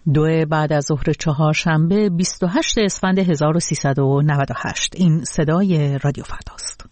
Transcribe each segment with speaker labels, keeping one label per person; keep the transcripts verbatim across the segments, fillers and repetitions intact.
Speaker 1: دو بعد از ظهر چهارشنبه بیست و هشتم اسفند هزار و سیصد و نود و هشت. این صدای رادیو فرداست.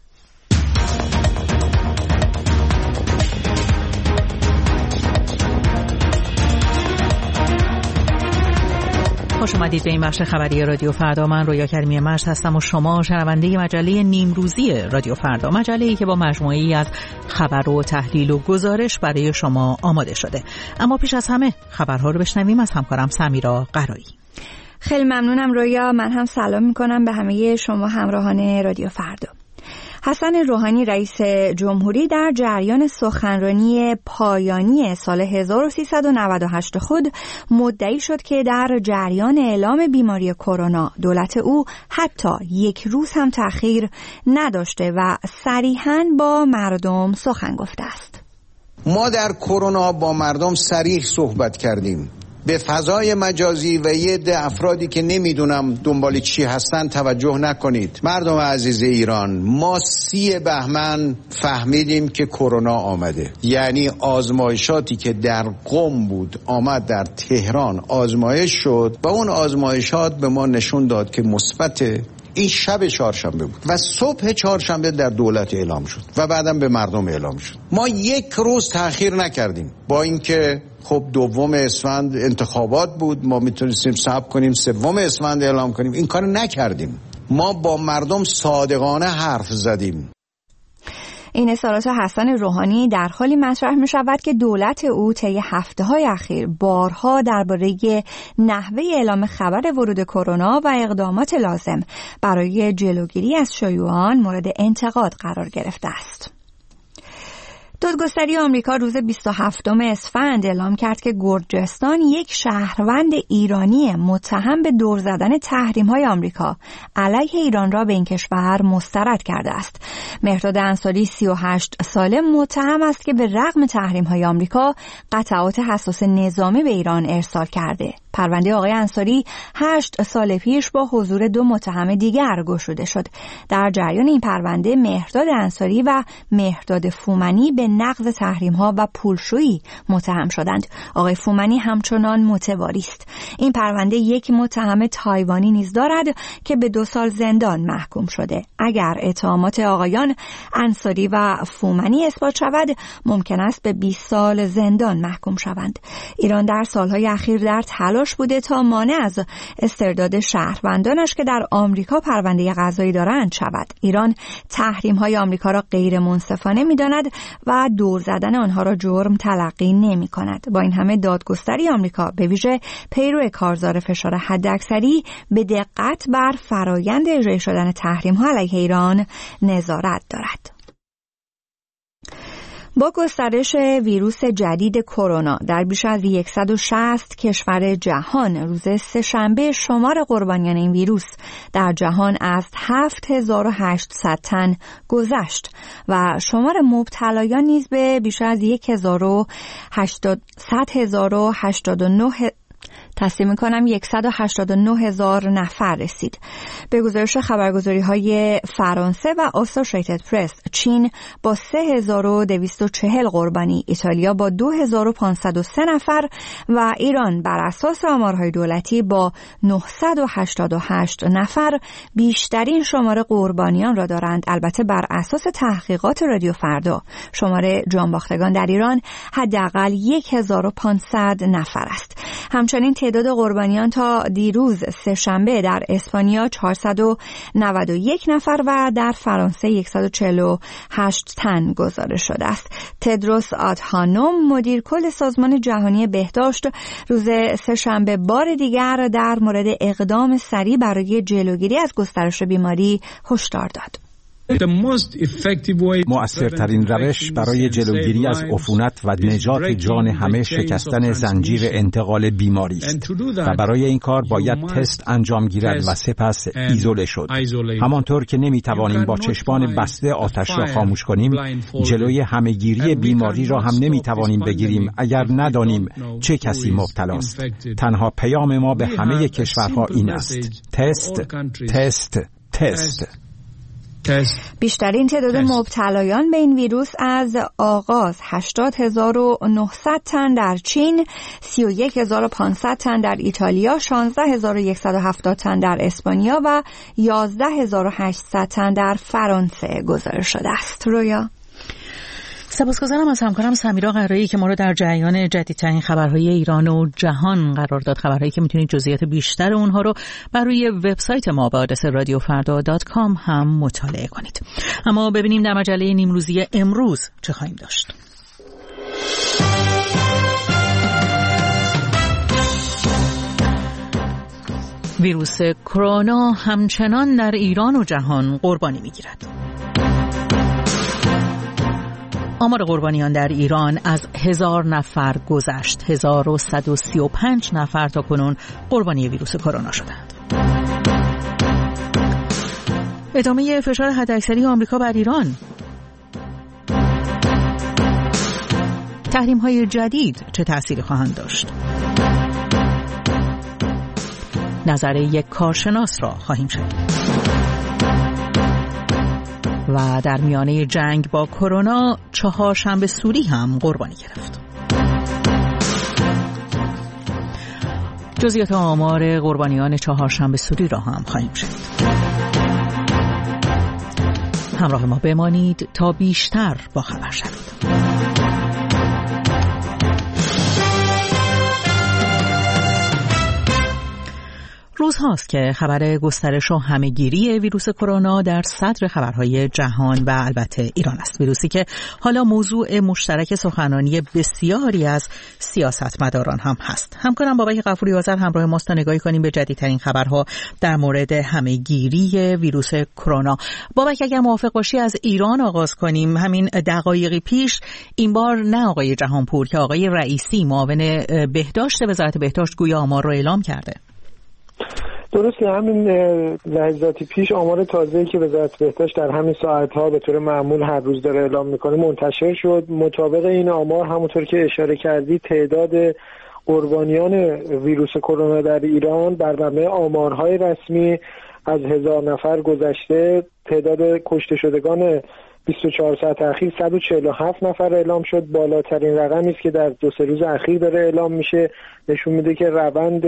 Speaker 1: خوش اومدید به این بخش خبری رادیو فردا. من رویا کریمی مشت هستم و شما شنونده مجله نیمروزی رادیو فردا، مجله‌ای که با مجموعه‌ای از خبر و تحلیل و گزارش برای شما آماده شده. اما پیش از همه خبرها رو بشنویم از همکارم سمیرا قرایی.
Speaker 2: خیلی ممنونم رویا. من هم سلام میکنم به همه شما همراهان رادیو فردا. حسن روحانی رئیس جمهوری در جریان سخنرانی پایانی سال هزار و سیصد و نود و هشت خود مدعی شد که در جریان اعلام بیماری کرونا دولت او حتی یک روز هم تأخیر نداشته و صریحاً با مردم سخن گفته است.
Speaker 3: ما در کرونا با مردم صریح صحبت کردیم. به فضای مجازی و یه عده افرادی که نمیدونم دنبال چی هستن توجه نکنید. مردم عزیز ایران، ما سی بهمن فهمیدیم که کرونا آمده. یعنی آزمایشاتی که در قم بود آمد در تهران آزمایش شد و اون آزمایشات به ما نشون داد که مثبته. این شب چهارشنبه بود و صبح چهارشنبه در دولت اعلام شد و بعدم به مردم اعلام شد. ما یک روز تأخیر نکردیم، با اینکه خب دوم اسفند انتخابات بود، ما میتونستیم صبر کنیم سوم اسفند اعلام کنیم. این کار نکردیم. ما با مردم صادقانه حرف زدیم.
Speaker 2: این اظهارات حسن روحانی در حالی مطرح می شود که دولت او طی هفته‌های اخیر بارها درباره نحوه اعلام خبر ورود کرونا و اقدامات لازم برای جلوگیری از شیوع آن مورد انتقاد قرار گرفته است. دادگستری آمریکا روز بیست و هفتم اسفند اعلام کرد که گرجستان یک شهروند ایرانی متهم به دور زدن تحریم‌های آمریکا علیه ایران را به این کشور مسترد کرده است. مهرداد انصاری سی و هشت ساله متهم است که به رغم تحریم‌های آمریکا قطعات حساس نظامی به ایران ارسال کرده. پرونده آقای انصاری هشت سال پیش با حضور دو متهم دیگر گشوده شد. در جریان این پرونده مهرداد انصاری و مهرداد فومنی به نقض تحریم‌ها و پولشویی متهم شدند. آقای فومنی همچنان متواری است. این پرونده یک متهم تایوانی نیز دارد که به دو سال زندان محکوم شده. اگر اتهامات آقایان انصاری و فومنی اثبات شود، ممکن است به بیست سال زندان محکوم شوند. ایران در سالهای اخیر در تلاش بوده تا مانع از استرداد شهروندانش که در آمریکا پرونده قضایی دارند شود. ایران تحریم‌های آمریکا را غیر منصفانه می‌داند و دور زدن آنها را جرم تلقی نمی‌کند. با این همه دادگستری آمریکا به ویژه پیرو کارزار فشار حداکثری به دقت بر فرایند اجرای شدن تحریم‌ها علیه ایران نظارت دارد. با گسترش ویروس جدید کرونا در بیش از صد و شصت کشور جهان روز سه‌شنبه شمار قربانیان این ویروس در جهان از هفت هزار و هشتصد تن گذشت و شمار مبتلایان نیز به بیش از صد و هشتاد و نه تصمیم می‌کنم صد و هشتاد و نه هزار نفر رسید. به گزارش خبرگزاری‌های فرانسه و اسوسییتد پرس، چین با سه هزار و دویست و چهل قربانی، ایتالیا با دو هزار و پانصد و سه نفر و ایران بر اساس آمارهای دولتی با نهصد و هشتاد و هشت نفر بیشترین شمار قربانیان را دارند. البته بر اساس تحقیقات رادیو فردا شمار جانباختگان در ایران حداقل هزار و پانصد نفر است. همچنین تعداد قربانیان تا دیروز سه‌شنبه در اسپانیا چهارصد و نود و یک نفر و در فرانسه صد و چهل و هشت تن گزارش شده است. تدروس آدهانوم مدیر کل سازمان جهانی بهداشت روز سه‌شنبه بار دیگر در مورد اقدام سریع برای جلوگیری از گسترش بیماری هشدار داد.
Speaker 4: مؤثرترین روش برای جلوگیری از عفونت و نجات جان همه شکستن زنجیر انتقال بیماری است و برای این کار باید تست انجام گیرد و سپس ایزوله شد. همانطور که نمیتوانیم با چشمان بسته آتش را خاموش کنیم، جلوی همهگیری بیماری را هم نمیتوانیم بگیریم اگر ندانیم چه کسی مبتلاست. تنها پیام ما به همه کشورها این است: تست، تست، تست.
Speaker 2: بیشترین تعداد مبتلایان به این ویروس از آغاز هشتاد هزار و نهصد تن در چین، سی و یک هزار و پانصد تن در ایتالیا، شانزده هزار و صد و هفتاد تن در اسپانیا و یازده هزار و هشتصد تن در فرانسه گزارش شده است. رویا
Speaker 1: سپاسگزارم از همکارم سمیرا قرایی که ما رو در جریان جدیدترین خبرهای ایران و جهان قرار داد. خبرهایی که میتونید جزئیات بیشتر اونها رو بر روی وبسایت ما به آدرس رادیو فردا دات کام هم مطالعه کنید. اما ببینیم در مجله نیمروزی امروز چه خواهیم داشت. ویروس کرونا همچنان در ایران و جهان قربانی میگیرد. آمار قربانیان در ایران از هزار نفر گذشت. هزار و صد و سی و پنج نفر تا کنون قربانی ویروس کرونا شدند. ادامه فشار حداکثری آمریکا بر ایران. تحریم‌های جدید چه تأثیری خواهند داشت؟ نظر یک کارشناس را خواهیم شنید. و در میانه جنگ با کرونا چهارشنبه سوری هم قربانی گرفت. جزئیات آمار قربانیان چهارشنبه سوری را هم خواهیم شنید. همراه ما بمانید تا بیشتر با خبر شوید. روز هاست که خبر گسترش و همه‌گیری ویروس کرونا در صدر خبرهای جهان و البته ایران است. ویروسی که حالا موضوع مشترک سخنرانی بسیاری از سیاستمداران هم هست. همکارم بابک غفوری آذر همراه ماست تا نگاهی کنیم به جدیدترین خبرها در مورد همه‌گیری ویروس کرونا. بابک اگر موافق باشی از ایران آغاز کنیم. همین دقایقی پیش این بار نه آقای جهانپور که آقای رئیسی معاون بهداشت وزارت بهداشت گویا آمار رو اعلام کرده.
Speaker 5: درسته، همین لحظاتی پیش آمار تازه‌ای که وزارت بهداشت در همین ساعت‌ها به طور معمول هر روز داره اعلام میکنه منتشر شد. مطابق این آمار همونطور که اشاره کردی تعداد قربانیان ویروس کرونا در ایران بر مبنای آمارهای رسمی از هزار نفر گذشته. تعداد کشته شدگان بیست و چهار ساعت اخیر صد و چهل و هفت نفر اعلام شد. بالاترین رقمی است که در دو سه روز اخیر داره اعلام میشه. نشون میده که روند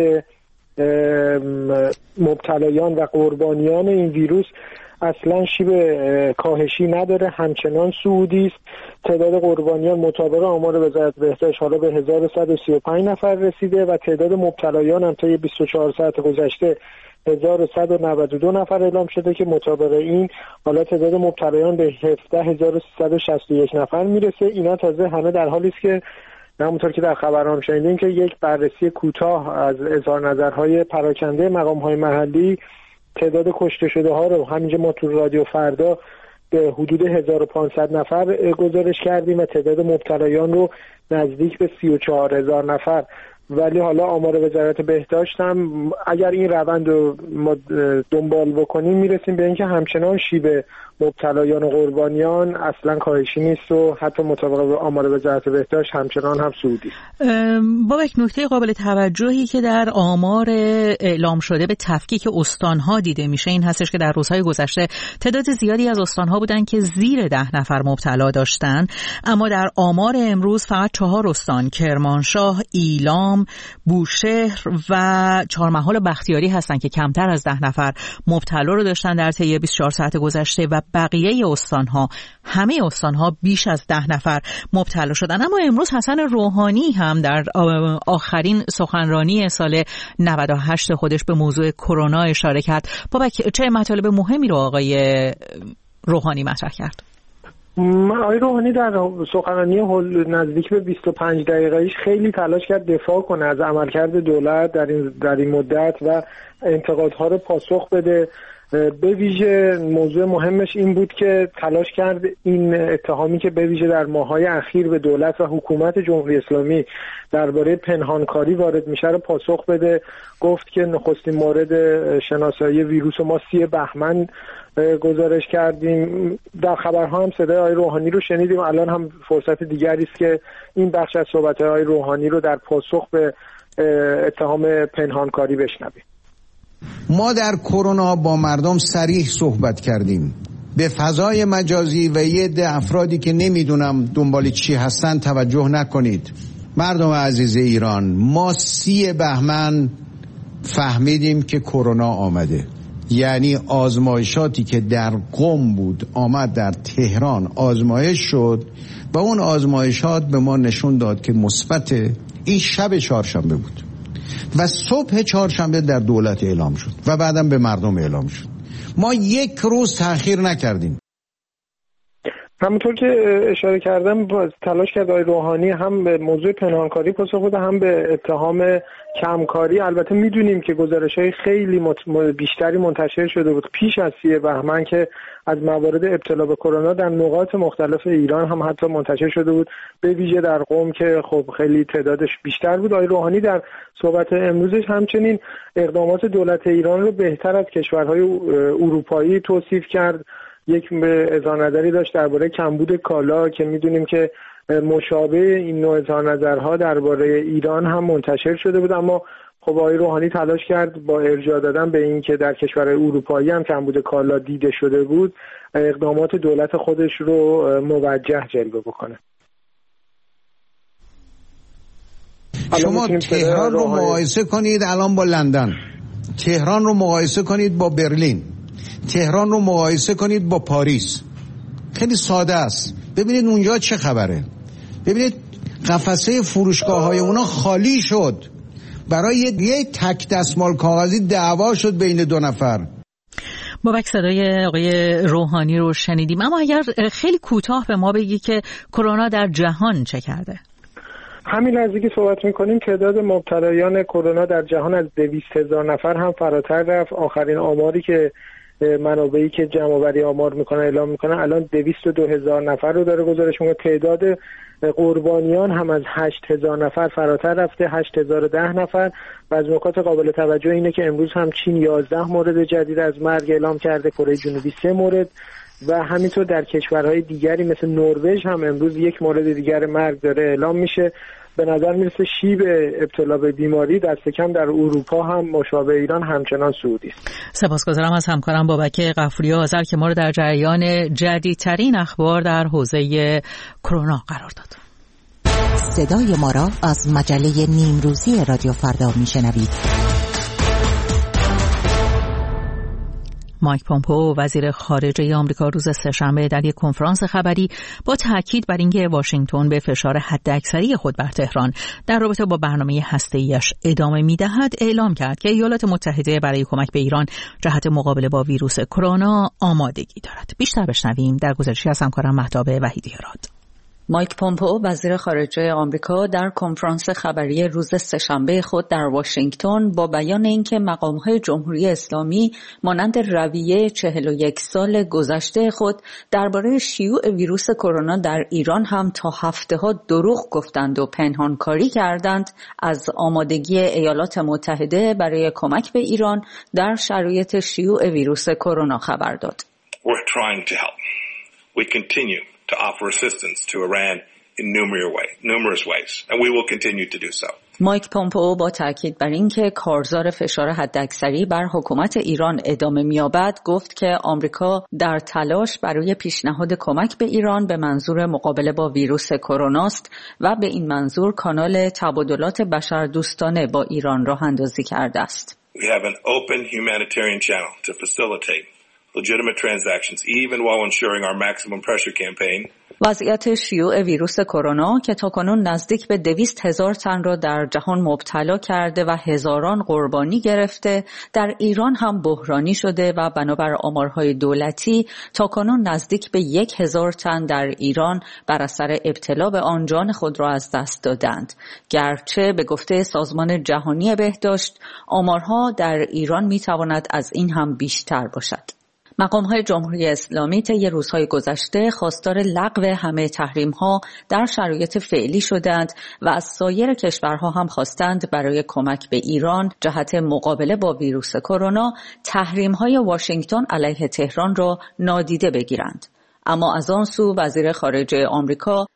Speaker 5: مبتلایان و قربانیان این ویروس اصلا شیب کاهشی نداره، همچنان صعودی است. تعداد قربانیان مطابق آمار وزارت بهداشت حالا به هزار و صد و سی و پنج نفر رسیده و تعداد مبتلایان هم تا بیست و چهار ساعت گذشته هزار و صد و نود و دو نفر اعلام شده که مطابق این حالا تعداد مبتلایان به هفده هزار و سیصد و شصت و یک نفر میرسه. اینا تازه همه در حالی است که همونطور که در خبرام شنیدیم که یک بررسی کوتاه از اظهار نظرهای پراکنده مقام‌های محلی تعداد کشته شده ها رو همینجا ما تو رادیو فردا به حدود هزار و پانصد نفر گزارش کردیم و تعداد مبتلایان رو نزدیک به سی و چهار هزار نفر. ولی حالا آمار وزارت بهداشت هم اگر این روند رو ما دنبال بکنیم میرسیم به اینکه همچنان شیب مبتلایان و قربانیان اصلا کاهشی نیست و حتی مطابق آمار وزارت بهداشت همچنان هم صعودی است.
Speaker 1: بابک، نکته قابل توجهی که در آمار اعلام شده به تفکیک استانها دیده میشه این هستش که در روزهای گذشته تعداد زیادی از استانها بودن که زیر ده نفر مبتلا داشتن، اما در آمار امروز فقط چهار استان کرمانشاه، ایلام، بوشهر و چهارمحال بختیاری هستن که کمتر از ده نفر مبتلا رو داشتن در طی بیست و چهار ساعت گذشته و بقیه استانها همه استانها بیش از ده نفر مبتلا شدن. اما امروز حسن روحانی هم در آخرین سخنرانی سال نود و هشت خودش به موضوع کرونا اشاره کرد. بابک، چه مطالب مهمی رو آقای روحانی مطرح کرد؟
Speaker 5: آقای روحانی در سخنرانی نزدیک به بیست و پنج دقیقه‌ایش خیلی تلاش کرد دفاع کنه از عملکرد دولت در این در این مدت و انتقادها رو پاسخ بده. به ویژه موضوع مهمش این بود که تلاش کرد این اتهامی که به ویژه در ماه‌های اخیر به دولت و حکومت جمهوری اسلامی درباره پنهانکاری وارد میشه رو پاسخ بده. گفت که نخستین مورد شناسایی ویروس ما سی بهمن گزارش کردیم. در خبرها هم صدای آقای روحانی رو شنیدیم. الان هم فرصت دیگری است که این بخش از صحبت‌های آقای روحانی رو در پاسخ به اتهام پنهانکاری بشنویم.
Speaker 3: ما در کرونا با مردم صریح صحبت کردیم. به فضای مجازی و یه عده افرادی که نمیدونم دنبال چی هستن توجه نکنید. مردم عزیز ایران، ما سی بهمن فهمیدیم که کرونا آمده. یعنی آزمایشاتی که در قم بود آمد در تهران آزمایش شد و اون آزمایشات به ما نشون داد که مثبت. این شب چهارشنبه بود و صبح چهارشنبه در دولت اعلام شد و بعدم به مردم اعلام شد. ما یک روز تأخیر نکردیم.
Speaker 5: همونطور که اشاره کردم تلاش کرد آقای روحانی هم به موضوع پنهانکاری پاسخ بده هم به اتهام کمکاری. البته میدونیم که گزارش‌های خیلی بیشتری منتشر شده بود پیش از سی بهمن که از موارد ابتلا به کرونا در نقاط مختلف ایران هم حتی منتشر شده بود، به ویژه در قم که خب خیلی تعدادش بیشتر بود. آقای روحانی در صحبت امروزش همچنین اقدامات دولت ایران رو بهتر از کشورهای اروپایی توصیف کرد. یک اظهار نظری داشت درباره کمبود کالا که میدونیم که مشابه این نوع اظهار نظرها درباره ایران هم منتشر شده بود، اما خب آقای روحانی تلاش کرد با ارجاع دادن به این که در کشورهای اروپایی هم کمبود کالا دیده شده بود اقدامات دولت خودش رو موجه جلوه بکنه.
Speaker 3: شما تهران رو مقایسه کنید الان با لندن، تهران رو مقایسه کنید با برلین، تهران رو مقایسه کنید با پاریس. خیلی ساده است. ببینید اونجا چه خبره. ببینید قفسه فروشگاه‌های اونا خالی شد. برای یک تک دستمال کاغذی دعوا شد بین دو نفر.
Speaker 1: بابک صدای آقای روحانی رو شنیدیم، اما اگر خیلی کوتاه به ما بگی که کرونا در جهان چه کرده؟
Speaker 5: همین لحظه که صحبت میکنیم تعداد مبتلایان کرونا در جهان از دویست هزار نفر هم فراتر رفت. آخرین آماری که منابعی که جمع‌آوری آمار میکنن اعلام میکنن الان دویست و دو هزار نفر رو داره گزارش میکنه. تعداد قربانیان هم از هشت هزار نفر فراتر رفته، هشت هزار و ده نفر. و از نکات قابل توجه اینه که امروز هم چین یازده مورد جدید از مرگ اعلام کرده، کره جنوبی سه مورد و همینطور در کشورهای دیگری مثل نروژ هم امروز یک مورد دیگر مرگ داره اعلام میشه. به نظر میرسه شیب ابتلا به بیماری دست کم در اروپا هم مشابه ایران همچنان صعودی است.
Speaker 1: سپاسگزارم از همکارم بابک غفوری آذر که ما رو در جریان جدیدترین اخبار در حوزه کرونا قرار داد.
Speaker 6: صدای ما را از مجله نیمروزی رادیو فردا میشنوید. مایک پومپئو وزیر خارجه آمریکا روز سه‌شنبه در یک کنفرانس خبری با تاکید بر اینکه واشنگتن به فشار حداکثری خود بر تهران در رابطه با برنامه هسته‌ایش ادامه می‌دهد اعلام کرد که ایالات متحده برای کمک به ایران جهت مقابله با ویروس کرونا آمادگی دارد. بیشتر بشنویم در گزارشی از همکارم مهتاب وحیدی راد.
Speaker 7: مایک پومپئو وزیر خارجه آمریکا در کنفرانس خبری روز سه‌شنبه خود در واشنگتن با بیان اینکه مقام‌های جمهوری اسلامی مانند رویه چهل و یک سال گذشته خود درباره شیوع ویروس کرونا در ایران هم تا هفته‌ها دروغ گفتند و پنهانکاری کردند، از آمادگی ایالات متحده برای کمک به ایران در شرایط شیوع ویروس کرونا خبر داد.
Speaker 8: We're trying to help. We continue to offer assistance to Iran in numerous ways, numerous ways, and we will continue to do so.
Speaker 7: مایک پومپئو با تاکید بر اینکه کارزار فشار حداکثری بر حکومت ایران ادامه می‌یابد گفت که آمریکا در تلاش برای پیشنهاد کمک به ایران به منظور مقابله با ویروس کرونا است و به این منظور کانال تبادلات بشردوستانه با ایران راه اندازی کرده است.
Speaker 8: We have an open humanitarian channel to facilitate legitimate transactions even while ensuring our maximum pressure campaign.
Speaker 7: وضعیت شیوع ویروس کرونا که تاکنون نزدیک به دویست هزار تن را در جهان مبتلا کرده و هزاران قربانی گرفته، در ایران هم بحرانی شده و بنابر آمارهای دولتی تاکنون نزدیک به یک هزار تن در ایران بر اثر ابتلا به آن جان خود را از دست دادند. گرچه به گفته سازمان جهانی بهداشت آمارها در ایران میتواند از این هم بیشتر باشد. مقام‌های جمهوری اسلامی طی روزهای گذشته خواستار لغو همه تحریم‌ها در شرایط فعلی شدند و از سایر کشورها هم خواستند برای کمک به ایران جهت مقابله با ویروس کرونا تحریم‌های واشنگتن علیه تهران را نادیده بگیرند. اما از آن سو وزیر خارجه آمریکا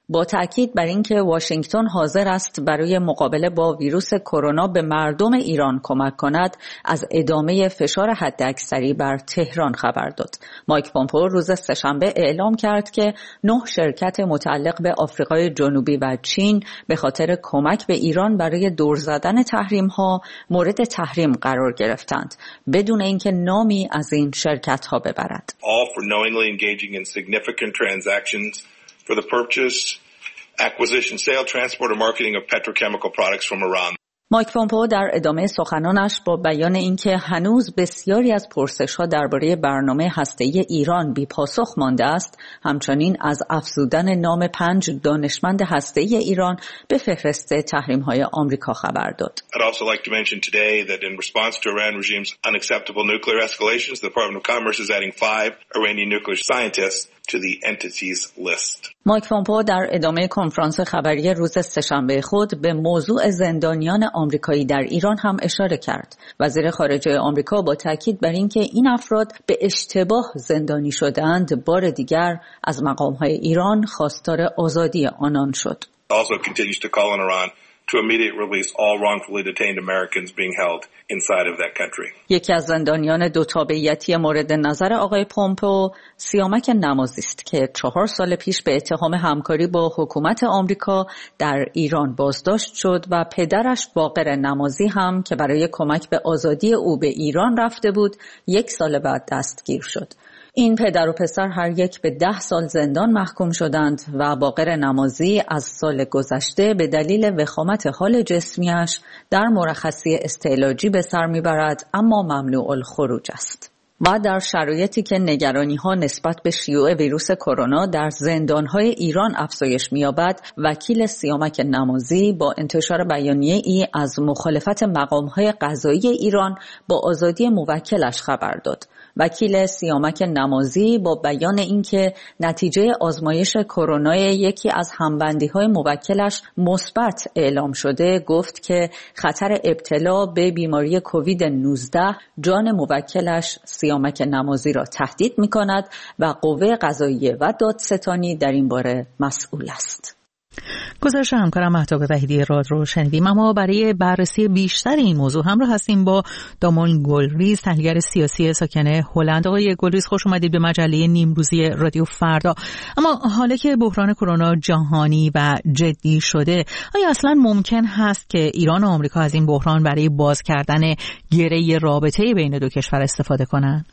Speaker 7: با تاکید بر اینکه واشنگتن حاضر است برای مقابله با ویروس کرونا به مردم ایران کمک کند، از ادامه فشار حداکثری بر تهران خبر داد. مایک پومپئو روز سه‌شنبه اعلام کرد که نه شرکت متعلق به آفریقای جنوبی و چین به خاطر کمک به ایران برای دور زدن تحریم‌ها مورد تحریم قرار گرفتند، بدون اینکه نامی از این شرکت‌ها ببرد.
Speaker 8: All for knowingly engaging in significant transactions for the purchase, acquisition, sale, transport or marketing of petrochemical products from Iran.
Speaker 7: مایک پومپئو در ادامه سخنانش با بیان اینکه هنوز بسیاری از پرسش‌ها درباره برنامه هسته‌ای ایران بی پاسخ مانده است، همچنین از افزودن نام پنج دانشمند هسته‌ای ایران به فهرست تحریم‌های آمریکا خبر داد.
Speaker 8: I'd also like to mention today that in response to Iran regime's unacceptable nuclear escalations, the Department of Commerce is adding five Iranian nuclear scientists to the entities list.
Speaker 7: مایک پومپئو در ادامه کنفرانس خبری روز سه‌شنبه خود به موضوع زندانیان آمریکایی در ایران هم اشاره کرد. وزیر خارجه آمریکا با تاکید بر اینکه این افراد به اشتباه زندانی شدند، بار دیگر از مقام‌های ایران خواستار آزادی آنان شد.
Speaker 8: Also continues to call on Iran to immediately release all wrongfully detained Americans being held inside of that country.
Speaker 7: یکی از زندانیان دو تابعیتی مورد نظر آقای پومپئو سیامک نمازی است که چهار سال پیش به اتهام همکاری با حکومت آمریکا در ایران بازداشت شد و پدرش باقر نمازی هم که برای کمک به آزادی او به ایران رفته بود، یک سال بعد دستگیر شد. این پدر و پسر هر یک به ده سال زندان محکوم شدند و باقر نمازی از سال گذشته به دلیل وخامت حال جسمیش در مرخصی استعلاجی به سر میبرد، اما ممنوع الخروج است. و در شرایطی که نگرانی‌ها نسبت به شیوع ویروس کرونا در زندان‌های ایران افزایش می‌یابد، وکیل سیامک نمازی با انتشار بیانیه‌ای از مخالفت مقام‌های قضایی ایران با آزادی موکلش خبر داد. وکیل سیامک نمازی با بیان اینکه نتیجه آزمایش کرونا یکی از همبندی‌های موکلش مثبت اعلام شده، گفت که خطر ابتلا به بیماری کووید نوزده جان موکلش سیامک نمازی را تهدید می‌کند و قوه قضاییه و دادستانی در این باره مسئول است.
Speaker 1: گزارش همکارم مهتاب وحیدی راد رو شنیدیم. اما برای بررسی بیشتر این موضوع همراه هستیم با دامان گلریز، تحلیلگر سیاسی ساکن هلند. آقای گلریز، خوش اومدید به مجله نیمروزی رادیو فردا. اما حالا که بحران کرونا جهانی و جدی شده، آیا اصلا ممکن هست که ایران و آمریکا از این بحران برای باز کردن گره رابطه بین دو کشور استفاده کنند؟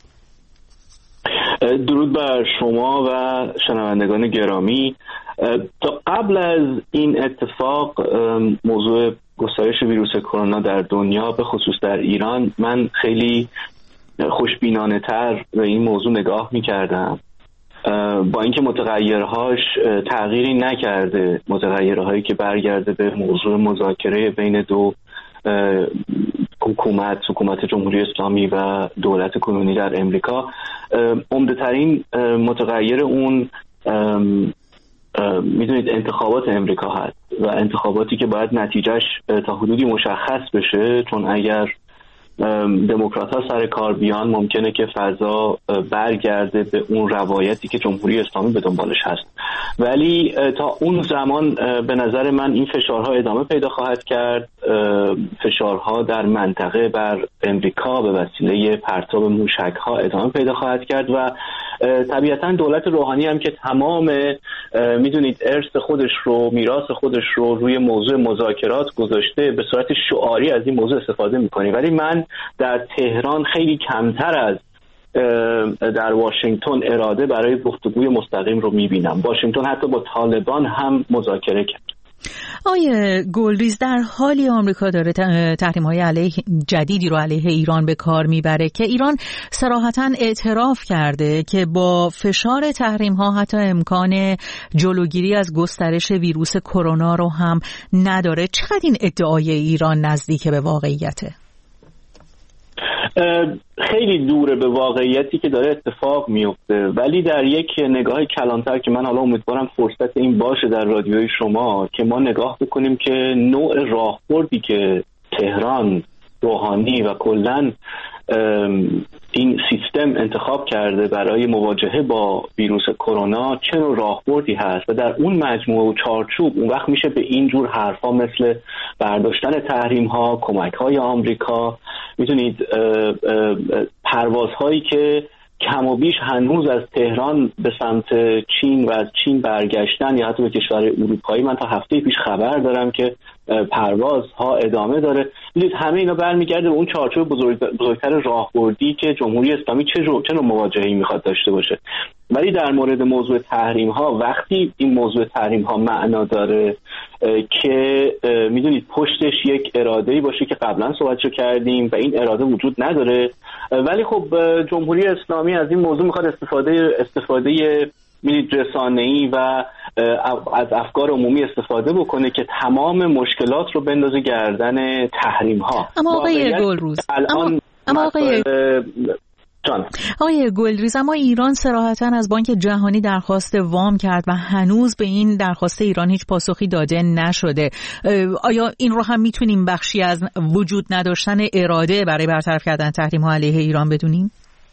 Speaker 9: درود بر شما و شنوندگان گرامی. تا قبل از این اتفاق، موضوع گسترش ویروس کرونا در دنیا به خصوص در ایران، من خیلی خوشبینانه تر به این موضوع نگاه می کردم، با اینکه متغیرهاش تغییری نکرده، متغیرهایی که برگرده به موضوع مذاکره بین دو حکومت حکومت جمهوری اسلامی و دولت کنونی در امریکا. عمده‌ترین متغیر اون میدونید انتخابات امریکا هست و انتخاباتی که باید نتیجهش تا حدودی مشخص بشه، چون اگر دموکرات ها سر کار بیان ممکنه که فضا برگرده به اون روایتی که جمهوری اسلامی به دنبالش هست. ولی تا اون زمان به نظر من این فشارها ادامه پیدا خواهد کرد، فشارها در منطقه بر امریکا به وسیله پرتاب موشک ها ادامه پیدا خواهد کرد و طبیعتا دولت روحانی هم که تمام میدونید ارث خودش رو، میراث خودش رو روی موضوع مذاکرات گذاشته، به صورت شعاری از این موضوع استفاده میکنه. ولی من در تهران خیلی کمتر از در واشنگتن اراده برای گفتگوی مستقیم رو میبینم. واشنگتن حتی با طالبان هم مذاکره کرد.
Speaker 1: آقای گلریز، در حالی آمریکا داره تحریم‌های علیه جدیدی رو علیه ایران به کار میبره که ایران صراحتاً اعتراف کرده که با فشار تحریم‌ها حتی امکان جلوگیری از گسترش ویروس کرونا رو هم نداره. چقدر این ادعای ایران نزدیک به واقعیته؟
Speaker 9: خیلی دوره به واقعیتی که داره اتفاق میفته، ولی در یک نگاه کلانتر که من حالا امیدوارم فرصت این باشه در رادیوی شما که ما نگاه بکنیم که نوع راهبردی که تهران، روحانی و کلن این سیستم انتخاب کرده برای مواجهه با ویروس کرونا چه نوع راهبردی هست و در اون مجموعه و چارچوب اون وقت میشه به این جور حرفا مثل برداشتن تحریم ها، کمک های آمریکا، میدونید پروازهایی که کم و بیش هنوز از تهران به سمت چین و از چین برگشتن یا حتی به کشور اروپایی، من تا هفته پیش خبر دارم که پروازها ادامه داره. میدونید همه اینا برمیگرده به اون چارچوب بزرگ بزرگتر راهبردی که جمهوری اسلامی چه چه نوع مواجهه‌ای میخواد داشته باشه. ولی در مورد موضوع تحریم ها، وقتی این موضوع تحریم ها معنا داره که میدونید پشتش یک اراده‌ای باشه که قبلا صحبتشو کردیم و این اراده وجود نداره، ولی خب جمهوری اسلامی از این موضوع میخواد استفاده استفاده میدید رسانه‌ای و از افکار عمومی استفاده بکنه که تمام مشکلات رو بندازه گردن تحریم ها.
Speaker 6: اما آقای گلروز
Speaker 9: الان
Speaker 6: اما آقای
Speaker 9: جان.
Speaker 6: آقای گلریز، اما ایران صراحتاً از بانک جهانی درخواست وام کرد و هنوز به این درخواست ایران هیچ پاسخی داده نشده. آیا این رو هم میتونیم بخشی از وجود نداشتن اراده برای برطرف کردن تحریم‌ها علیه ایران بدونیم؟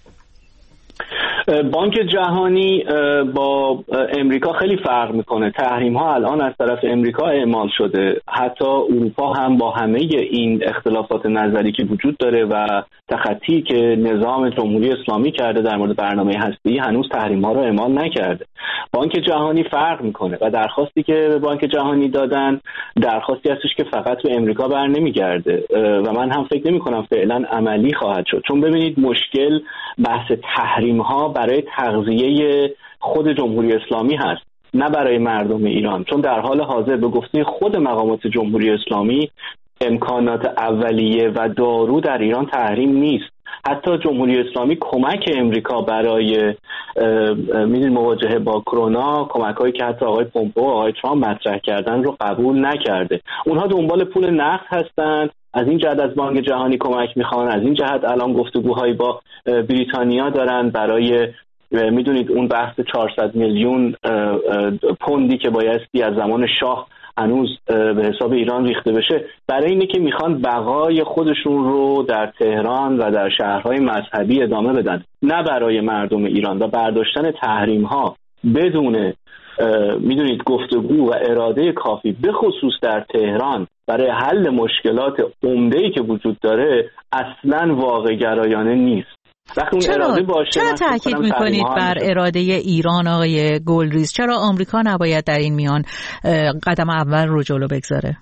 Speaker 9: بانک جهانی با امریکا خیلی فرق میکنه. تحریم ها الان از طرف امریکا اعمال شده، حتی اروپا هم با همه این اختلافات نظری که وجود داره و تخطی که نظام جمهوری اسلامی کرده در مورد برنامه هسته‌ای هنوز تحریم ها رو اعمال نکرده. بانک جهانی فرق میکنه و درخواستی که به بانک جهانی دادن درخواستی هستش که فقط به امریکا بر نمیگرده و من هم فکر نمیکنم فعلا عملی خواهد شد، چون ببینید مشکل بحث تحریم ها برای تغذیه خود جمهوری اسلامی هست، نه برای مردم ایران، چون در حال حاضر به گفته خود مقامات جمهوری اسلامی امکانات اولیه و دارو در ایران تحریم نیست. حتی جمهوری اسلامی کمک امریکا برای میدونید مواجهه با کرونا، کمک‌هایی که حتی آقای پومپئو و آقای ترامپ مطرح کردن رو قبول نکرده. اونها دنبال پول نقد هستند، از این جهت از بانک جهانی کمک میخوان، از این جهت الان گفتگوهایی با بریتانیا دارن برای میدونید اون بحث چهارصد میلیون پوندی که بایستی از زمان شاه هنوز به حساب ایران ریخته بشه، برای اینه که میخوان بقای خودشون رو در تهران و در شهرهای مذهبی ادامه بدن، نه برای مردم ایران. و برداشتن تحریم ها بدون میدونید گفتگو و اراده کافی به خصوص در تهران برای حل مشکلات عمده‌ای که وجود داره اصلاً واقع گرایانه نیست.
Speaker 6: چرا چرا تاکید میکنید بر اراده ایران آقای گلریز؟ چرا آمریکا نباید در این میان قدم اول رو جلو بگذاره؟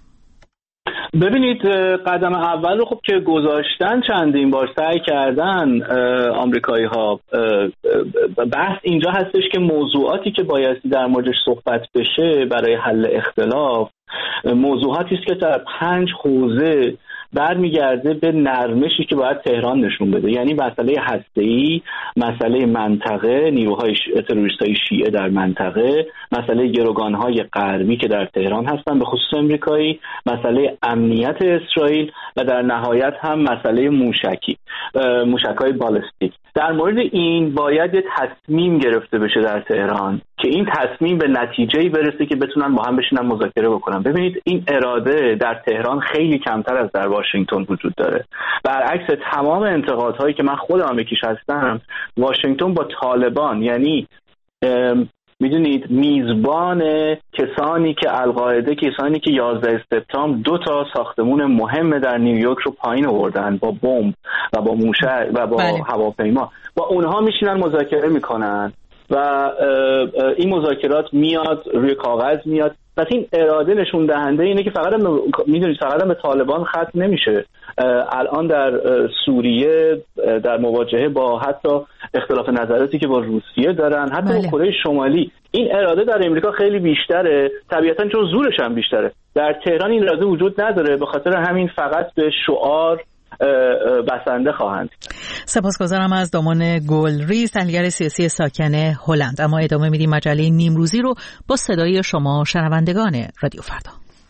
Speaker 9: ببینید قدم اول رو خب که گذاشتن، چندین بار سعی کردن آمریکایی ها. بحث اینجا هستش که موضوعاتی که بایستی در موردش صحبت بشه برای حل اختلاف موضوعاتی است که در پنج حوزه برمیگرده به نرمشی که باید تهران نشون بده، یعنی مسئله هسته‌ای، مسئله منطقه، نیروهای تروریست‌های شیعه در منطقه، مسئله گروگان‌های غربی که در تهران هستن به خصوص امریکایی، مسئله امنیت اسرائیل و در نهایت هم مسئله موشکی، موشک‌های بالستیک. در مورد این باید یه تصمیم گرفته بشه در تهران که این تصمیم به نتیجه‌ای برسه که بتونن با هم بشینن مذاکره بکنن. ببینید این اراده در تهران خیلی کمتر از در واشنگتن وجود داره. برعکس تمام انتقادهایی که من خودم یکیش هستم، واشنگتن با طالبان، یعنی میدونید میزبان کسانی که القاعده، کسانی که یازده سپتامبر دو تا ساختمون مهم در نیویورک رو پایین آوردن با بمب و با موشک و با بله. هواپیما، با اونها میشینن مذاکره میکنن و این مذاکرات میاد روی کاغذ میاد. پس این اراده نشون دهنده اینه که فقط میدونید فقط به طالبان ختم نمیشه. الان در سوریه در مواجهه با حتی اختلاف نظراتی که با روسیه دارن، حتی بله. با کره شمالی، این اراده در امریکا خیلی بیشتره، طبیعتا چون زورش هم بیشتره. در تهران این اراده وجود نداره، به خاطر همین فقط به شعار بسنده خواهند.
Speaker 6: سپاسگزارم از دامان گلریز، تحلیلگر سیاسی ساکن هلند. اما ادامه میدیم مجله نیمروزی رو با صدای شما شنوندگان رادیو فردا.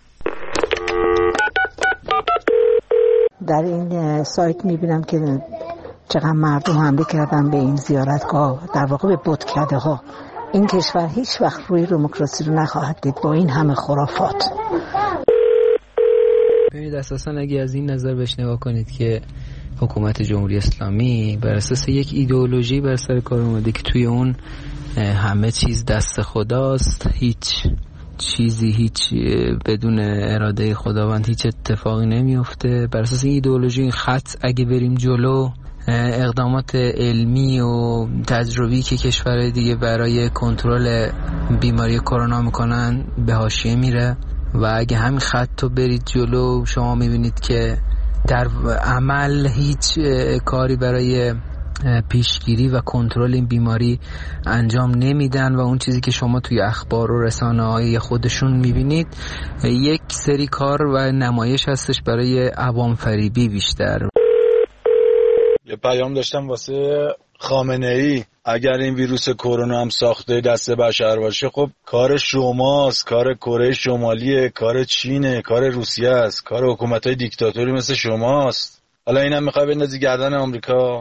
Speaker 10: در این سایت میبینم که چقدر مردم حمله کردن به این زیارتگاه، در واقع به بتکده ها. این کشور هیچ وقت روی دموکراسی رو نخواهد دید با این همه خرافات.
Speaker 11: ببینید اساساً اگه از این نظر بهش نگاه کنید که حکومت جمهوری اسلامی بر اساس یک ایدئولوژی بر سر کار اومده که توی اون همه چیز دست خداست، هیچ چیزی هیچ بدون اراده خداوند هیچ اتفاقی نمیفته. بر اساس این ایدئولوژی این خط اگه بریم جلو، اقدامات علمی و تجربی که کشورهای دیگه برای کنترل بیماری کرونا میکنن به حاشیه میره و اگه همین خط رو برید جلو، شما میبینید که در عمل هیچ کاری برای پیشگیری و کنترل این بیماری انجام نمیدن و اون چیزی که شما توی اخبار و رسانه‌های خودشون میبینید یک سری کار و نمایش هستش برای عوام فریبی بیشتر.
Speaker 12: یه پیام داشتم واسه خامنه‌ای، اگر این ویروس کرونا هم ساخته دست بشر باشه، خب کار شماست، کار کره شمالیه، کار چینه، کار روسیه است، کار حکومت‌های دیکتاتوری مثل شماست. حالا اینم میخوای بندازی گردن آمریکا؟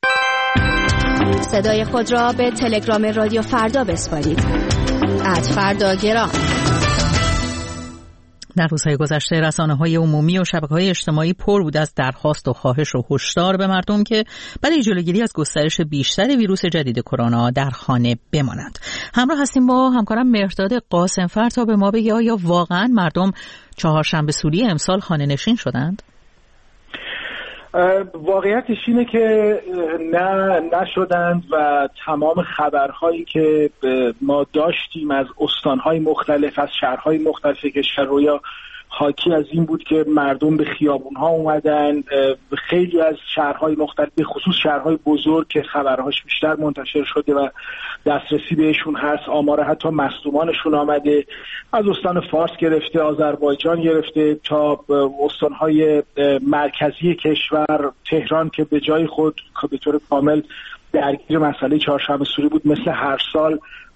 Speaker 13: صدای خود را به تلگرام رادیو فردا بسپارید. ات فردا گرام.
Speaker 1: در روزهای گذشته رسانه‌های عمومی و شبکه‌های اجتماعی پر بود از درخواست و خواهش و هشدار به مردم که برای جلوگیری از گسترش بیشتر ویروس جدید کرونا در خانه بمانند. همراه هستیم با همکارم مهرداد قاسمفر تا به ما بگه آیا واقعاً مردم چهارشنبه سوری امسال خانه نشین شدند؟
Speaker 5: واقعیتش اینه که نه نشدند و تمام خبرهایی که ما داشتیم از استانهای مختلف، از شهرهای مختلف کشور رو یا حاکی از این بود که مردم به خیابونها اومدن. خیلی از شهرهای مختلف به خصوص شهرهای بزرگ که خبرهاش بیشتر منتشر شده و دسترسی بهشون هست، آمار حتی مصدومانشون آمده، از استان فارس گرفته، آذربایجان گرفته تا استانهای مرکزی کشور، تهران که به جای خود به طور کامل درگیر مسئله چهارشنبه سوری بود مثل هر سال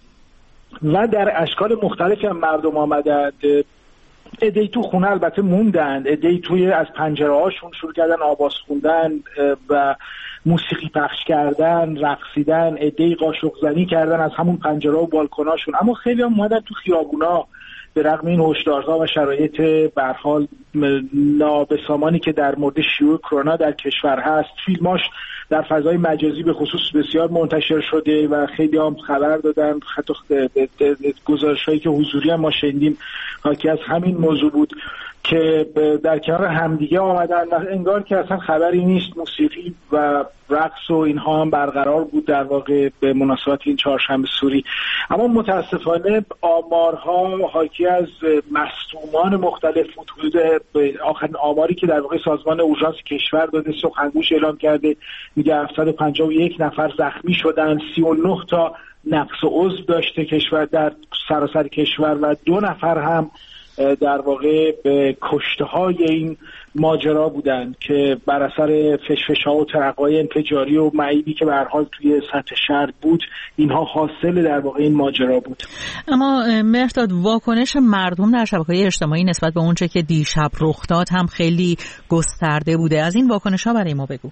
Speaker 5: و در اشکال مختلفی هم مردم آمدند. عده‌ای تو خونه البته موندن، عده‌ای توی از پنجره‌هاشون شروع کردن آواز خوندن و موسیقی پخش کردن، رقصیدن، عده‌ای قاشق زنی کردن از همون پنجره‌ها و بالکناشون، اما خیلی هم اومدن تو خیابونا به رغم این هشدارها و شرایط به هر حال نابسامانی که در مورد شیوع کرونا در کشور هست. فیلماش در فضای مجازی به خصوص بسیار منتشر شده و خیلی هم خبر دادن، حتی گزارش‌هایی که حضوری هم ما شنیدیم حاکی از همین موضوع بود که در کنار همدیگه آمدن و انگار که اصلا خبری نیست، موسیقی و رقص و اینها هم برقرار بود در واقع به مناسبت این چهارشنبه سوری. اما متاسفانه آمارها حاکی از مصدومان مختلف بود. حدود آخرین آماری که در واقع سازمان اورژانس کشور داده، سخنگوش اعلام کرده، میگه هفتصد و پنجاه و یک نفر زخمی شدن، سی و نه تا نقص عضو داشته کشور در سراسر کشور و دو نفر هم در واقع به کشته های این ماجرا بودند که بر اثر فشفش‌ها و ترقه‌های انفجاری و معیبی که به هر حال توی سطح شهر بود، اینها حاصل در واقع این ماجرا بود.
Speaker 1: اما مهرداد، واکنش مردم در شبکه‌های اجتماعی نسبت به اونچه که دیشب رخ داد هم خیلی گسترده بوده. از این واکنش‌ها برای ما بگو.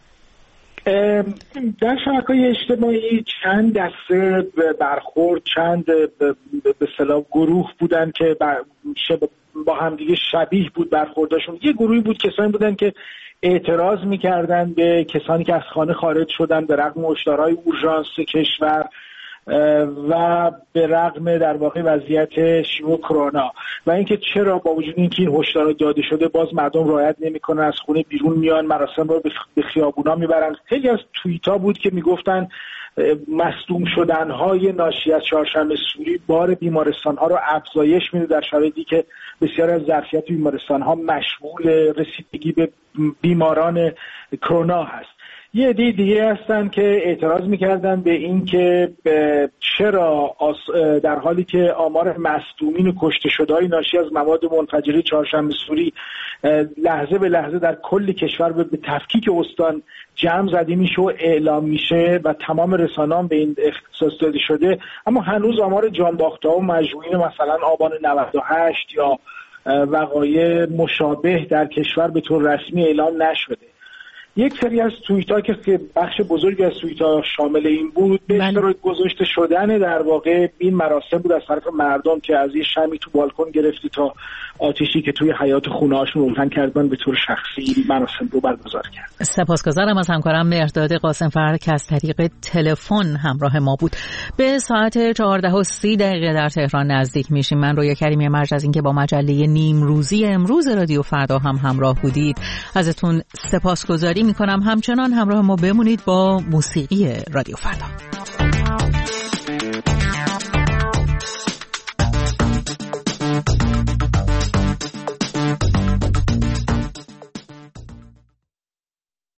Speaker 5: در شبکه‌های اجتماعی چند دسته برخورد، چند به اصطلاح گروه بودن که با هم دیگه شبیه بود برخورداشون. یه گروهی بود کسانی بودن که اعتراض می‌کردن به کسانی که از خانه خارج شدن به رغم هشدارهای اورژانس کشور و به رغم در واقع وضعیت شیوع کرونا و اینکه چرا با وجود اینکه این هشدارها داده شده باز مردم رعایت نمی‌کنن، از خونه بیرون میان، مراسم رو به خیابونا میبرن. خیلی از توییت‌ها بود که میگفتن مصدوم شدن‌های ناشی از چهارشنبه سوری بار بیمارستان‌ها رو افزایش میده در شرایطی که بسیار از ظرفیت بیمارستان‌ها مشمول رسیدگی به بیماران کرونا هست. یه عده دیگه هستن که اعتراض میکردن به این که چرا در حالی که آمار مصدومین و کشته شده‌های ناشی از مواد منفجره چهارشنبه سوری لحظه به لحظه در کل کشور به تفکیک استان جمع زده میشه و اعلام میشه و تمام رسانه‌ها به این اختصاص داده شده، اما هنوز آمار جانباخته‌ها و مجروحین مثلا آبان نود و هشت یا وقایع مشابه در کشور به طور رسمی اعلام نشده. یک سری از توییت‌ها که بخش بزرگی از توییت‌ها شامل این بود به اشتراک گذاشته شدن در واقع این مراسم بود از طرف مردم که از یه شمی تو بالکن گرفتی تا آتشی که توی حیاط خونه‌هاشون روشن کردن به طور شخصی مراسم رو برگزار کرد.
Speaker 1: سپاسگزارم از همکارم مهرداد قاسم‌فر که از طریق تلفن همراه ما بود. به ساعت چهارده و سی دقیقه در تهران نزدیک میشیم. من رویا کریمی مرج از اینکه با مجله نیمروزی امروز رادیو فردا هم همراه بودید ازتون سپاسگزاری میکنم. همچنان همراه ما بمونید با موسیقی رادیو فردا.